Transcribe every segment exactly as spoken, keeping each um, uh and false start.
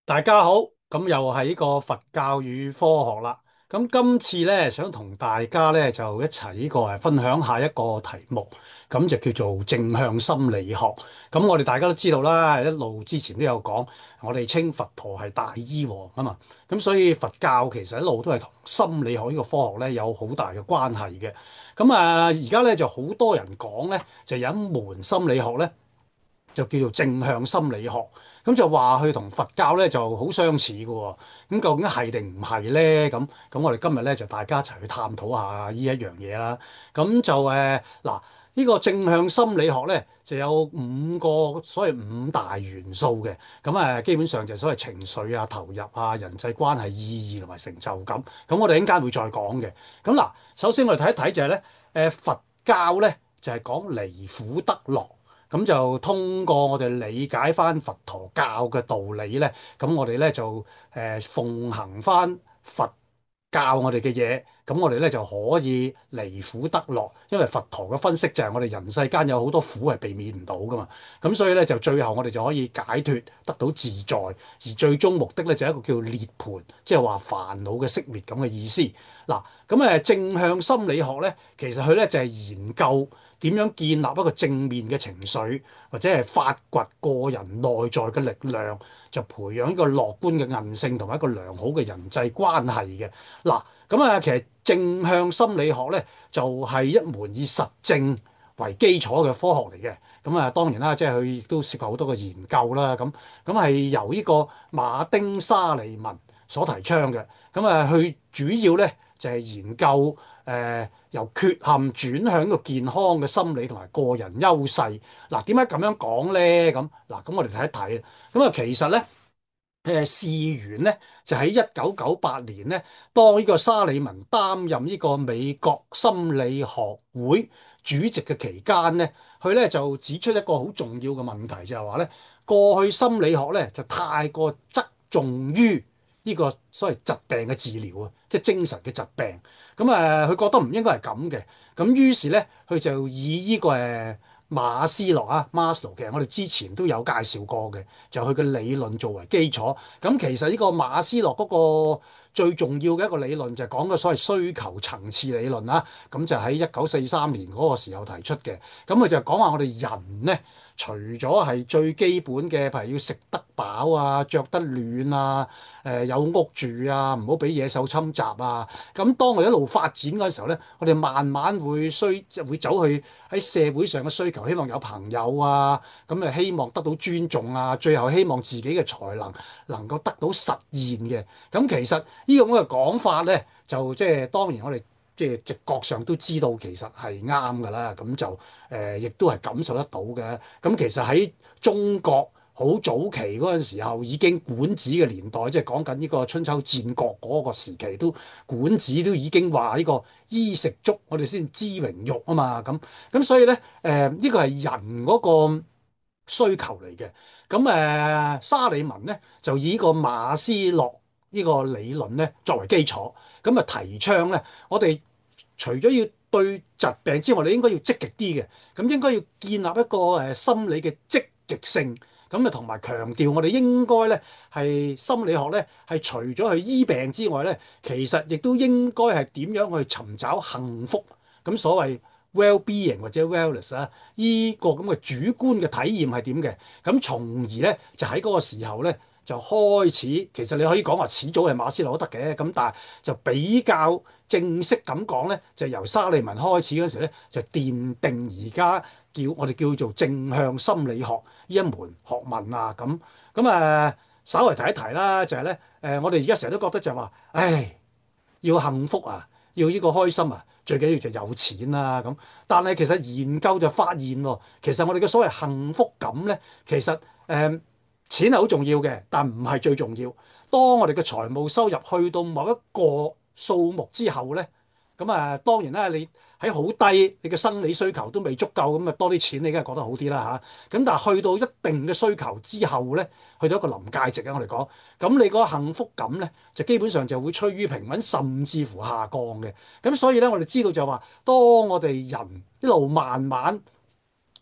大家好，咁又係呢個佛教與科學啦。咁今次咧，想同大家咧就一齊呢個誒分享下一個題目，咁就叫做正向心理學。咁我哋大家都知道啦，一路之前都有講，我哋稱佛陀係大醫王啊嘛。咁所以佛教其實一路都係同心理學呢個科學咧有好大嘅關係嘅。咁啊，而家咧就好多人講咧，就有一門心理學咧。就叫做正向心理學，咁就話佢同佛教咧就好相似嘅喎。咁究竟係定唔係咧？咁咁我哋今日咧就大家一齊去探討下呢一樣嘢啦。咁就誒嗱，呢個正向心理學咧就有五個所謂五大元素嘅。咁誒基本上就所謂情緒啊、投入啊、人際關係、意義同埋成就感。咁我哋一陣間會再講嘅。咁嗱，首先我哋睇一睇就係咧，誒佛教咧就係講離苦得樂。咁就通過我哋理解翻佛陀教嘅道理咧，咁我哋咧就誒、呃、奉行翻佛教我哋嘅嘢，咁我哋咧就可以離苦得樂。因為佛陀嘅分析就係我哋人世間有好多苦係避免唔到噶嘛，咁所以咧就最後我哋就可以解脫得到自在，而最終目的咧就係一個叫涅槃，即係話煩惱嘅熄滅咁嘅意思。嗱，咁誒正向心理學咧，其實佢咧就係研究點樣建立一個正面嘅情緒，或者係發掘個人內在嘅力量，就培養一個樂觀嘅韌性同埋一個良好嘅人際關係嘅。嗱，咁啊，其實正向心理學咧就係一門以實證為基礎嘅科學嚟嘅。咁啊，當然啦，即係佢亦都涉及好多嘅研究啦。咁咁係由呢個馬丁沙利文所提倡嘅。咁啊，佢主要咧就係研究誒、呃、由缺陷轉向一個健康嘅心理同埋個人優勢。嗱，點解咁樣講咧？咁嗱，咁我哋睇一睇。咁啊，其實咧。誒事源咧就喺一九九八年咧，當呢個沙利文擔任呢個美國心理學會主席嘅期間咧，佢咧就指出一個好重要嘅問題，就係話咧，過去心理學咧就太過側重於呢個所謂疾病嘅治療啊，即係精神嘅疾病。咁誒，佢覺得唔應該係咁嘅。咁於是咧，佢就以呢個誒馬斯洛啊，Maslow 其實我哋之前都有介紹過嘅，就佢嘅理論作為基礎。咁其實呢個馬斯洛嗰個最重要嘅一個理論就係講嘅所謂需求層次理論啦。咁就喺一九四三年嗰個時候提出嘅。咁佢就講話我哋人咧，除咗係最基本嘅，譬如要食得飽啊、着得暖啊、誒、呃、有屋住啊，唔好俾野獸侵襲啊。咁當我哋一路發展嗰陣時候咧，我哋慢慢會需即係會走去喺社會上嘅需求，希望有朋友啊，咁誒希望得到尊重啊，最後希望自己嘅才能能夠得到實現嘅。咁其實呢個咁嘅講法咧，就即係當然我哋。即係直覺上都知道其實係啱㗎啦，咁就誒亦都係感受得到嘅。咁其實喺中國好早期嗰陣時候已經管子嘅年代，即係講緊呢個春秋戰國嗰個時期，都管子都已經話呢個衣食足，我哋先知榮辱啊嘛。咁咁所以咧誒呢個係人嗰個需求嚟嘅。咁誒、呃、沙利文咧就以呢個馬斯洛呢個理論咧作為基礎，咁啊提倡咧我哋。除咗要對疾病之外，你應該要積極啲嘅，咁應該要建立一個誒心理嘅積極性，咁啊同埋強調我哋應該咧係心理學咧係除咗去醫病之外咧，其實亦都應該係點樣去尋找幸福。咁所謂 well-being 或者 wellness 啊，依個咁嘅主觀嘅體驗係點嘅？咁從而咧就喺嗰個時候咧。就開始，其實你可以講話始早係馬斯洛都得嘅，咁但係就比較正式咁講咧，就由沙利文開始嗰時咧，就奠定而家叫我哋叫做正向心理學呢一門學問啊，咁咁誒，稍微提一提啦，就係咧誒，我哋而家成日都覺得就係話，唉，要幸福啊，要呢個開心啊，最緊要就有錢啦咁。但係其實研究就發現喎，其實我哋嘅所謂幸福感咧，其實誒。呃錢係好重要嘅，但唔係最重要。當我哋嘅財務收入去到某一個數目之後咧，咁啊當然啦，你喺好低，你嘅生理需求都未足夠，咁啊多啲錢你梗係覺得好啲啦嚇。咁但係去到一定嘅需求之後咧，去到一個臨界值啊，我哋講，咁你嗰個幸福感咧就基本上就會趨於平穩，甚至乎下降嘅。咁所以咧，我哋知道就話，當我哋人一路慢慢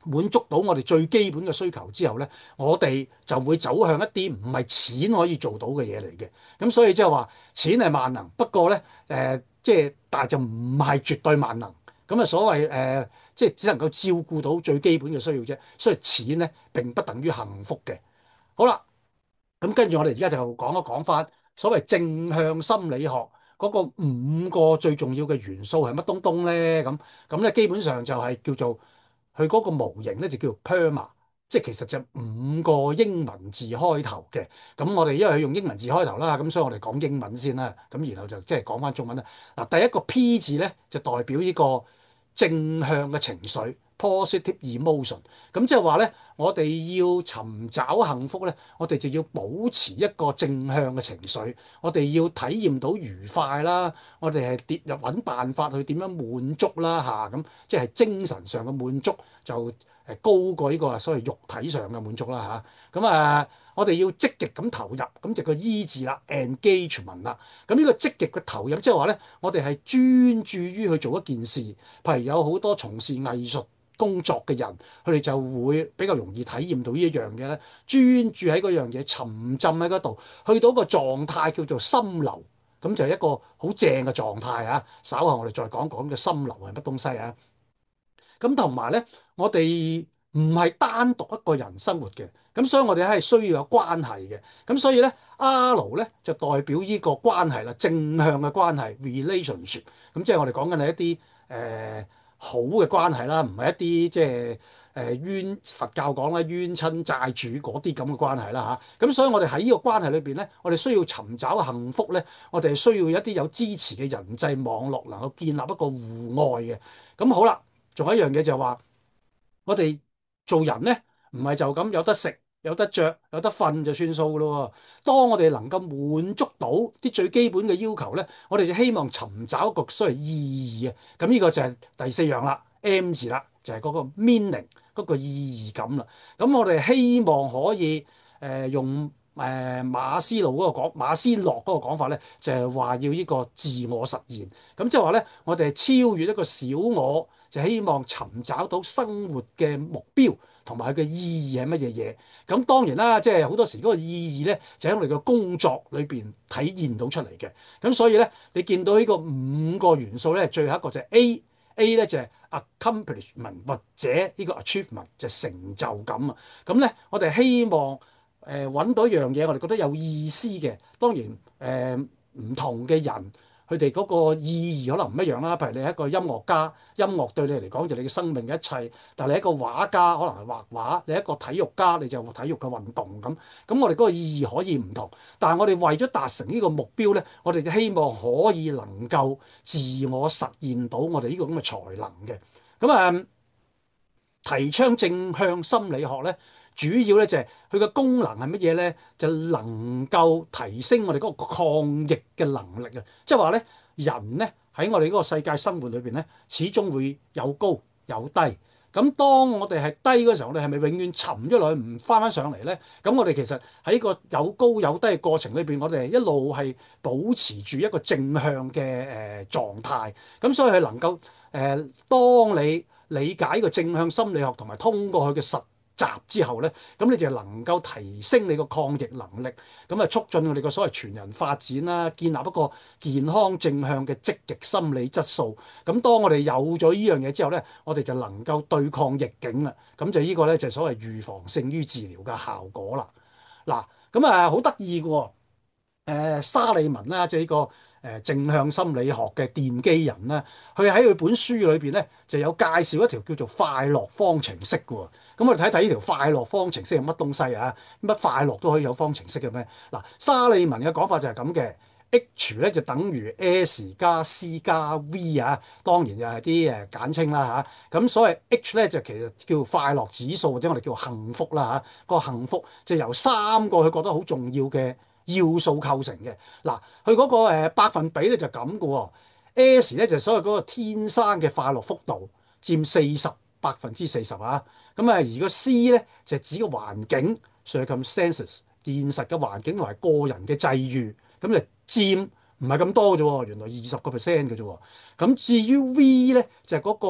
滿足到我哋最基本嘅需求之後咧，我哋就會走向一啲唔係錢可以做到嘅嘢嚟嘅。咁所以即係話錢係萬能，不過咧誒，即係但係就唔係絕對萬能。咁啊所謂誒、呃，即係只能夠照顧到最基本嘅需要啫。所以錢咧並不等於幸福嘅。好啦。咁跟住我哋而家就講一講翻所謂正向心理學嗰個五個最重要嘅元素係乜東東咧？咁咁咧基本上就係叫做佢嗰個模型咧就叫做 PERMA，即係其實就五個英文字開頭嘅。咁我哋因為用英文字開頭啦，咁所以我哋講英文先啦。咁然後就即係講翻中文啦。嗱，第一個 P 字咧就代表呢個正向嘅情緒 positive emotion。咁即係話咧，我哋要尋找幸福咧，我哋就要保持一個正向嘅情緒，我哋要體驗到愉快啦，我哋係跌入揾辦法去點樣滿足啦嚇，咁即係精神上嘅滿足就誒高過呢個所謂肉體上嘅滿足啦嚇。咁啊，我哋要積極咁投入，咁就個 E 字啦 engagement 啦。咁呢個積極嘅投入即係話咧，我哋係專注於去做一件事，譬如有好多從事藝術工作嘅人，佢哋就會比較容易體驗到呢一樣嘢咧，專注喺嗰樣嘢，沉浸喺嗰度，去到一個狀態叫做心流，咁就係一個好正嘅狀態啊！稍後我哋再講講嘅心流係乜東西啊？咁同埋咧，我哋唔係單獨一個人生活嘅，咁所以我哋係需要有關係嘅。咁所以咧，R 咧就代表呢個關係啦，正向嘅關係 relationship。咁即係我哋講緊係一啲誒、呃、好嘅關係啦，唔係一啲即係誒冤佛教講啦冤親債主嗰啲咁嘅關係啦嚇。咁所以我哋喺呢個關係裏邊咧，我哋需要尋找幸福咧，我哋需要一啲有支持嘅人際網絡，能夠建立一個互愛嘅。咁好啦。仲有一樣嘢就係話，我哋做人咧，唔係就咁有得食、有得着、有得瞓就算數咯喎。當我哋能夠滿足到啲最基本嘅要求咧，我哋就希望尋找一個所謂意義啊。咁呢個就係第四樣啦，M 字啦，就係嗰個 meaning 嗰個意義感啦。咁我哋希望可以誒、呃、用誒、呃、馬斯洛嗰個講馬斯洛嗰個講法咧，就係話要呢個自我實現。咁即係話咧，我哋係超越一個小我。就希望尋找到生活嘅目標同埋佢嘅意義係乜嘢嘢。咁當然啦，即係好多時嗰個意義咧，就喺我哋嘅工作裏邊體現到出嚟嘅。咁所以咧，你見到呢個五個元素咧，最後一個就係 A，A 咧就係 accomplishment 或者呢個 achievement 就係成就感啊。咁咧，我哋希望誒揾、呃、到一樣嘢，我哋覺得有意思嘅。當然誒，唔、呃、同嘅人。佢哋嗰個意義可能唔一樣啦。譬如你係一個音樂家，音樂對你嚟講就係你嘅生命嘅一切。但係你係一個畫家，可能係畫畫；你係一個體育家，你就體育嘅運動咁。咁我哋嗰個意義可以唔同，但係我哋為咗達成呢個目標咧，我哋就希望可以能夠自我實現到我哋呢個咁嘅才能嘅。咁啊、嗯，提倡正向心理學咧。主要咧就係佢嘅功能係乜嘢咧？就能夠提升我哋嗰個抗逆嘅能力啊！即係話咧，人咧喺我哋嗰個世界生活裏邊咧，始終會有高有低。咁當我哋係低嗰時候，我哋係咪永遠沉咗落去唔翻翻上嚟咧？咁我哋其實喺個有高有低嘅過程裏邊，我哋一路係保持住一個正向嘅誒、呃、狀態。咁所以係能夠誒、呃，當你理解呢個正向心理學同埋通過佢嘅實集之後咧，咁你就能夠提升你個抗逆能力，咁啊促進我哋個所謂全人發展啦，建立一個健康正向嘅積極心理質素。咁當我哋有咗呢樣嘢之後咧，我哋就能夠對抗逆境啦。咁就呢個咧就係所謂預防勝於治療嘅效果啦。嗱，咁啊好得意嘅喎。誒、呃、沙利文啦，即係呢個誒、呃、正向心理學嘅奠基人啦，佢喺佢本書裏邊咧就有介紹一條叫做快樂方程式嘅喎。咁我哋睇睇呢條快樂方程式係乜東西啊？乜快樂都可以有方程式嘅咩？嗱，沙利文嘅講法就係咁嘅 ，H 咧就等於 S 加 C 加 V 啊，當然又係啲誒簡稱啦嚇。咁、啊、所謂 H 咧就其實叫快樂指數或者我哋叫幸福啦嚇。個、啊、幸福就由三個佢覺得好重要嘅要素構成嘅。嗱，佢嗰個誒百分比咧就咁嘅喎。S 咧就所謂嗰個天生嘅快樂幅度佔四十百分之四十啊。咁啊，而個 C 咧就指個環境 circumstances 現實嘅環境同埋個人嘅際遇，咁就佔唔係咁多嘅啫喎，原來二十個 percent 嘅啫喎。咁至於 V 咧就係嗰個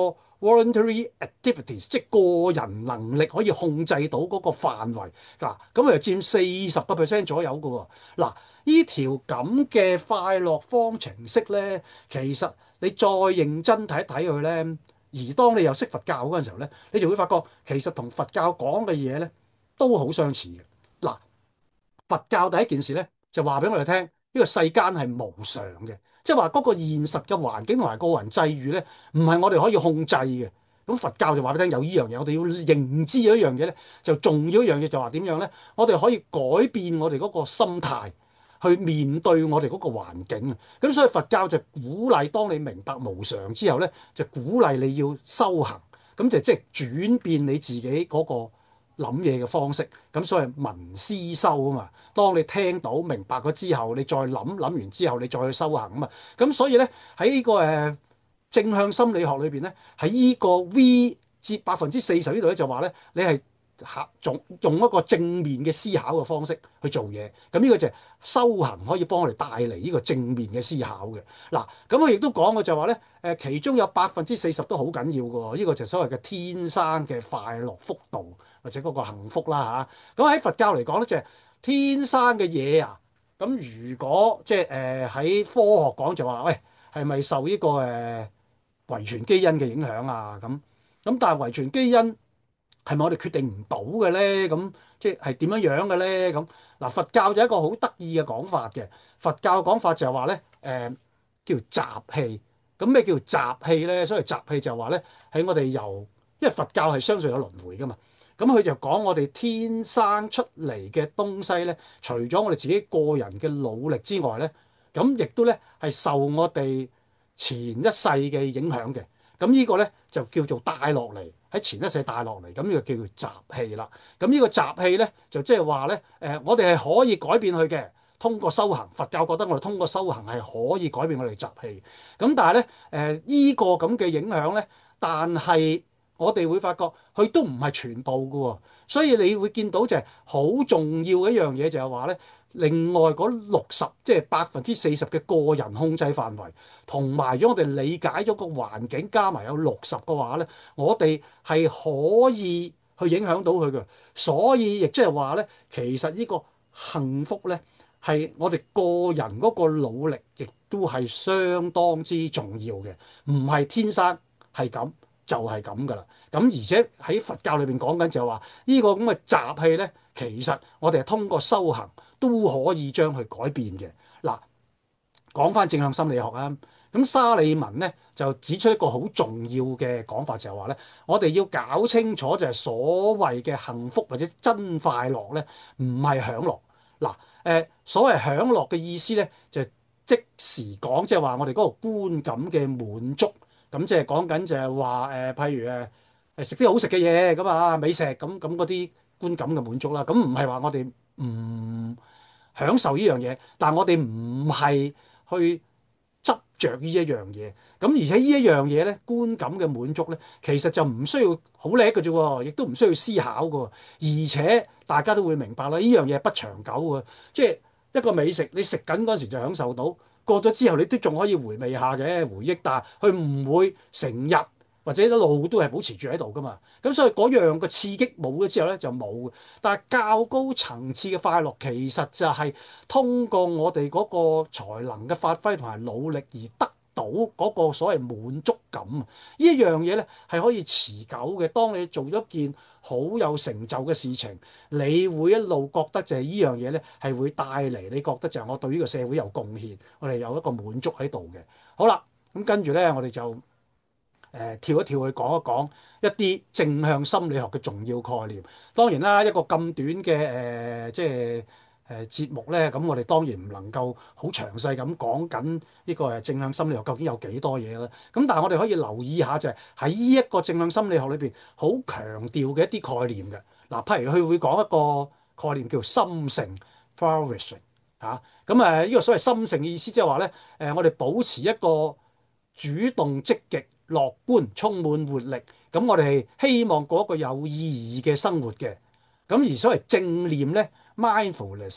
voluntary activities，即係個人能力可以控制到嗰個範圍嗱，咁啊佔四十個 percent 左右嘅喎。嗱，呢條咁嘅快樂方程式咧，其實你再認真睇一睇佢咧，而當你又識佛教嗰陣時候咧，你就會發覺其實同佛教講嘅嘢咧都好相似嘅。嗱，佛教第一件事咧就話俾我哋聽，呢個世間係無常嘅。即係話嗰個現實嘅環境同埋個人際遇咧，唔係我哋可以控制嘅。咁佛教就話俾你聽，有依樣嘢，我哋要認知有一樣嘢咧，就重要一樣嘢就話點樣咧？我哋可以改變我哋嗰個心態，去面對我哋嗰個環境啊。咁所以佛教就鼓勵，當你明白無常之後咧，就鼓勵你要修行，咁就即係轉變你自己嗰個諗嘢嘅方式。咁所謂聞思修啊嘛。當你聽到明白咗之後，你再諗，諗完之後你再去修行啊嘛。咁所以咧喺呢個誒正向心理學裏邊咧，喺呢個 V 至百分之四十呢度咧就話咧，你係嚇用用一個正面嘅思考嘅方式去做嘢。咁呢個就係修行可以幫我哋帶嚟呢個正面嘅思考嘅。嗱，咁佢亦都講嘅就話咧，誒其中有百分之四十都好緊要嘅喎。呢個就係所謂嘅天生嘅快樂福度或者嗰個幸福啦嚇。咁喺佛教嚟講咧就係天生嘅嘢啊。咁如果即係誒喺科學講就話，喂係咪受呢個誒遺傳基因嘅影響啊？咁咁但係遺傳基因係咪我哋決定唔到嘅咧？咁即係點樣樣嘅咧？咁嗱，佛教就係一個好得意嘅講法嘅。佛教講法就係話咧，誒、呃、叫習氣。咁咩叫習氣咧？所謂習氣就係話咧，喺我哋由，因為佛教係相信有輪迴噶嘛。咁佢就講我哋天生出嚟嘅東西咧，除咗我哋自己個人嘅努力之外咧，咁亦都咧係受我哋前一世嘅影響嘅。咁呢個咧就叫做帶落嚟，喺前一世帶落嚟，咁呢個叫做習氣啦。咁呢個習氣咧就即係話咧，誒我哋係可以改變佢嘅，通過修行。佛教覺得我哋通過修行係可以改變我哋習氣。咁但係咧，誒呢個咁嘅影響咧，但係我哋會發覺佢都唔係全部嘅喎。所以你會見到就係好重要嘅一樣嘢就係話咧，另外嗰六十即係百分之四十嘅個人控制範圍，同埋咗我哋理解咗個環境，加埋有六十嘅話咧，我哋係可以去影響到佢嘅。所以亦即係話咧，其實呢個幸福咧係我哋個人嗰個努力，亦都係相當之重要嘅，唔係天生係咁。就係咁噶啦，咁而且喺佛教裏邊講緊就係話呢個咁嘅習氣咧，其實我哋係通過修行都可以將佢改變嘅。嗱，講翻正向心理學啊，咁沙利文咧就指出一個好重要嘅講法，就係話咧，我哋要搞清楚就係所謂嘅幸福或者真快樂咧，唔係享樂。嗱，誒所謂享樂嘅意思咧，就係即時講，即係話我哋嗰個觀感嘅滿足。咁即係講緊就係話誒，譬如誒誒食啲好食嘅嘢咁啊，美食咁咁嗰啲觀感嘅滿足啦。咁唔係話我哋唔享受呢樣嘢，但係我哋唔係去執着呢一樣嘢。咁而且呢一樣嘢咧，觀感嘅滿足咧，其實就唔需要好叻嘅啫喎，亦都唔需要思考嘅。而且大家都會明白啦，呢樣嘢係不長久嘅，即係一個美食，你食緊嗰時就享受到。過咗之後，你都仲可以回味下嘅回憶，但係佢唔會成日或者一路都係保持住喺度噶嘛。咁所以嗰樣嘅刺激冇咗之後咧就冇。但係較高層次嘅快樂其實就係通過我哋嗰個才能嘅發揮同埋努力而得到嗰個所謂滿足感。呢一樣嘢咧係可以持久嘅。當你做咗件好有成就嘅事情，你會一路覺得就係呢樣嘢咧係會帶嚟，你覺得就係我對呢個社會有貢獻，我哋有一個滿足喺度嘅。好啦，咁跟住咧，我哋就誒、呃、跳一跳去講一講一啲正向心理學嘅重要概念。當然啦，一個咁短嘅誒、呃、即係誒節目咧，咁我哋當然唔能夠好詳細咁講緊呢個誒正向心理學究竟有幾多嘢啦。咁但係我哋可以留意下就係喺呢一個正向心理學裏邊好強調嘅一啲概念嘅。嗱，譬如佢會講一個概念叫心性 flourishing 嚇。咁誒呢個所謂心性嘅意思即係話咧，誒我哋保持一個主動積極、樂觀、充滿活力，咁我哋係希望過一個有意義嘅生活嘅。咁而所謂正念咧，mindfulness 咧，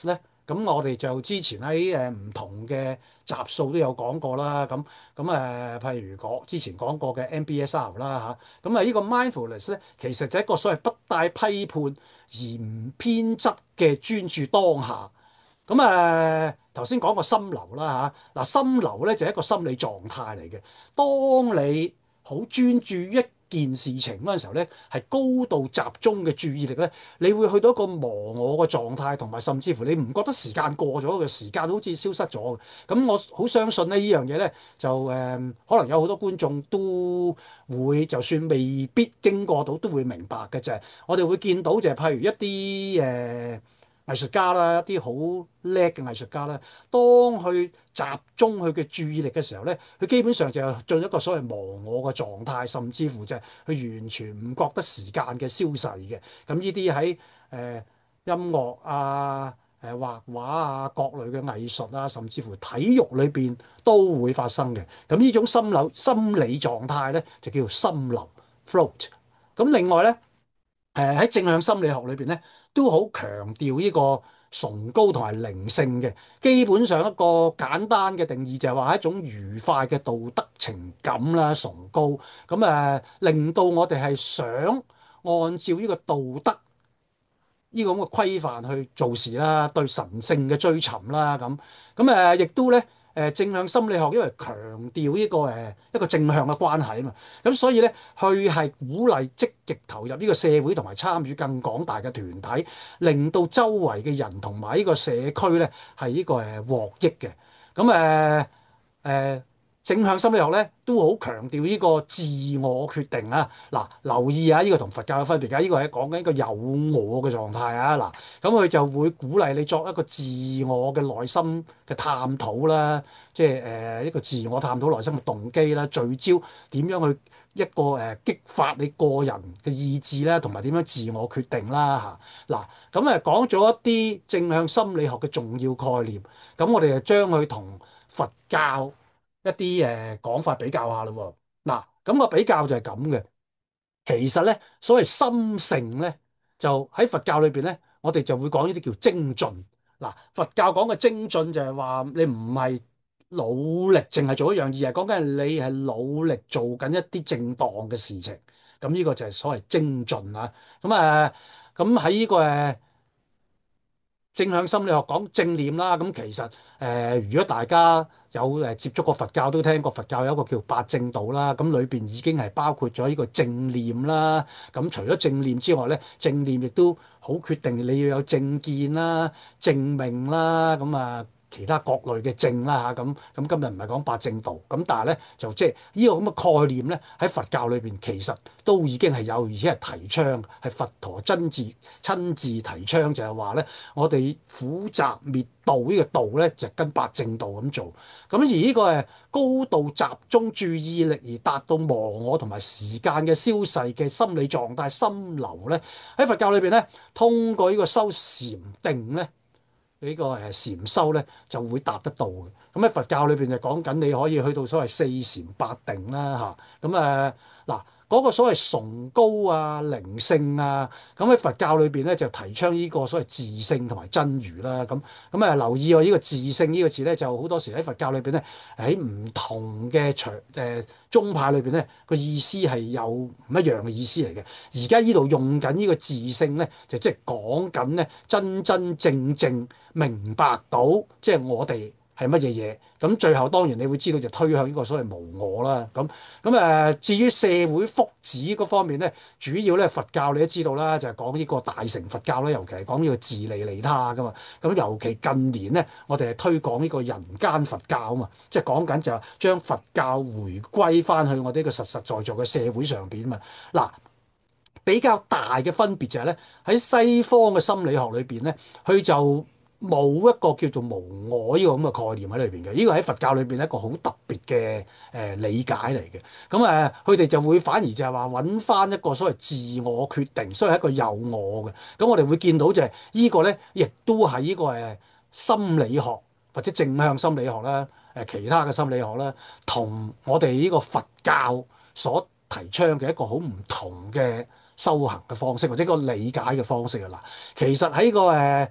咁我哋就之前喺誒唔同嘅集數都有講過啦。咁咁誒，譬如講之前講過嘅 M B S R 啦嚇，咁啊呢個 mindfulness 咧，其實就係一個所謂不帶批判而唔偏執嘅專注當下。咁誒頭先講個心流啦嚇，嗱心流咧就係一個心理狀態嚟嘅。當你好專注一件事情嗰陣時候咧，係高度集中嘅注意力咧，你會去到一個忘我嘅狀態，同埋甚至乎你唔覺得時間過咗嘅時間好似消失咗。咁我好相信咧，呢樣嘢咧就誒、呃，可能有好多觀眾都會，就算未必經過到，都會明白嘅就係，我哋會見到就係譬如一啲誒。呃藝術家啦，一啲好叻嘅藝術家啦，當佢集中佢嘅注意力嘅時候咧，佢基本上就係進入一個所謂忘我嘅狀態，甚至乎就係佢完全唔覺得時間嘅消逝嘅。咁呢啲喺誒音樂啊、誒畫畫啊、各類嘅藝術啊，甚至乎體育裏邊都會發生嘅。咁呢種心流心理狀態咧，就叫做心流 （float）。咁另外咧。誒喺正向心理學裏邊咧，都好強調呢個崇高同埋靈性嘅。基本上一個簡單嘅定義就係話係一種愉快嘅道德情感啦，崇高咁誒、呃，令到我哋係想按照呢個道德呢個咁嘅規範去做事啦，對神聖嘅追尋啦，咁咁誒，亦都咧誒正向心理學，因為強調呢個誒一個正向嘅關係啊嘛，咁所以咧佢係鼓勵積極投入呢個社會同埋參與更廣大嘅團體，令到周圍嘅人同埋呢個社區咧係呢個誒獲益嘅，咁誒誒。正向心理學咧都好強調呢個自我決定啊！嗱，留意下呢個同佛教有分別㗎，呢個係講緊一個有我嘅狀態啊！嗱，咁佢就會鼓勵你作一個自我嘅內心嘅探討啦，即係誒一個自我探討內心嘅動機啦，聚焦點樣去一個誒激發你個人嘅意志啦，同埋點樣自我決定啦嚇！嗱，咁誒講咗一啲正向心理學嘅重要概念，咁我哋就將佢同佛教一啲誒講法比較下咯喎，嗱，咁個比較就係咁嘅。其實咧，所謂心性咧，就喺佛教裏邊咧，我哋就會講呢啲叫精進。嗱，佛教講嘅精進就係話你唔係努力淨係做一樣，而係講緊你係努力做緊一啲正當嘅事情。咁呢個就係所謂精進啊。咁誒，咁喺呢個誒。正向心理學講正念啦，咁其實誒、呃，如果大家有誒接觸過佛教，都聽過佛教有一個叫八正道啦，咁裏邊已經係包括咗呢個正念啦。咁除咗正念之外咧，正念亦都好決定你要有正見啦、正命啦，咁啊。其他各類嘅正啦嚇，咁咁今日唔係講八正道，咁但係咧就即係呢個咁嘅概念咧，喺佛教裏邊其實都已經係有，而且係提倡，係佛陀親自親自提倡，就係話咧，我哋苦集滅道呢個道咧就跟八正道咁做，咁而呢個係高度集中注意力而達到忘我同埋時間嘅消逝嘅心理狀態心流咧，喺佛教裏邊咧，通過呢個修禪定咧。呢個誒禪修咧就會達得到嘅。咁喺佛教裏邊就講緊你可以去到所謂四禪八定啦嚇。咁誒嗱嗰個所謂崇高啊、靈性啊，咁喺佛教裏邊咧就提倡呢個所謂自性同埋真如啦。咁咁誒留意喎，呢個自性呢個字咧就好多時喺佛教裏邊咧喺唔同嘅場誒宗派裏邊咧個意思係有唔一樣嘅意思嚟嘅。而家呢度用緊呢個自性咧，就即係講緊咧真真正正明白到即係我哋係乜嘢嘢。咁最後當然你會知道就推向呢個所謂無我啦。咁咁誒，至於社會福祉嗰方面咧，主要咧佛教你都知道啦，就係講呢個大乘佛教啦，尤其係講呢個自利利他噶嘛。咁尤其近年咧，我哋係推廣呢個人間佛教啊嘛，即係講緊就係將佛教回歸翻去我哋呢個實實在在嘅社會上邊啊嘛。嗱，比較大嘅分別就係咧，喺西方嘅心理學裏邊咧，佢就冇一個叫做無我呢個咁嘅概念喺裏邊嘅。呢個喺佛教裏邊一個好特別嘅誒理解嚟嘅。咁誒，佢哋就會反而就係話揾翻一個所謂自我決定，所以係一個有我嘅。咁我哋會見到就係呢個咧，亦都係呢個誒心理學或者正向心理學啦，誒其他嘅心理學啦，同我哋呢個佛教所提倡嘅一個好唔同嘅修行嘅方式，或者個理解嘅方式啊！嗱，其實喺個誒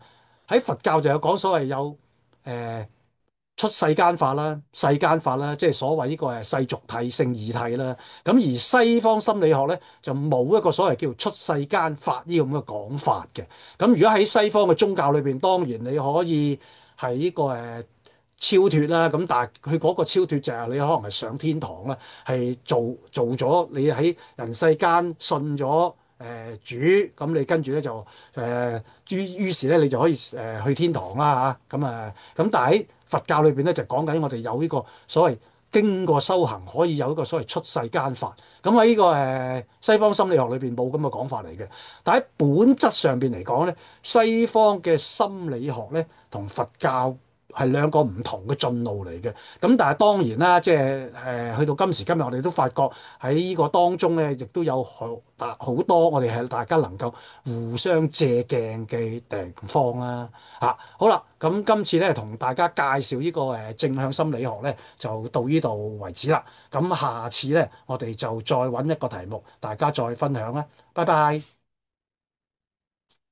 喺佛教就有講所謂有誒、呃出世間法啦、世間法啦，即係所謂呢個係世俗諦、勝義諦啦。咁而西方心理學咧就冇一個所謂叫出世間法呢咁嘅講法嘅。咁如果喺西方嘅宗教裏邊，當然你可以係呢個誒超脫啦。咁但係佢嗰個超脫就係你可能係上天堂啦，係做做咗你喺人世間信咗。誒、呃、主咁你跟住咧就誒於於是咧你就可以誒、呃、去天堂啦嚇咁啊咁，但係喺佛教裏邊咧就講緊我哋有呢個所謂經過修行可以有一個所謂出世間法。咁喺呢個誒、呃、西方心理學裏邊冇咁嘅講法嚟嘅。但喺本質上邊嚟講咧，西方嘅心理學咧同佛教係兩個唔同嘅進路嚟嘅。咁但係當然啦，即係誒去到今時今日，我哋都發覺喺呢個當中咧，亦都有好大好多我哋係大家能夠互相借鏡嘅地方啦。嚇、啊，好啦，咁今次咧同大家介紹呢個誒正向心理學咧，就到呢度為止啦。咁下次咧，我哋就再揾一個題目，大家再分享啦。拜拜。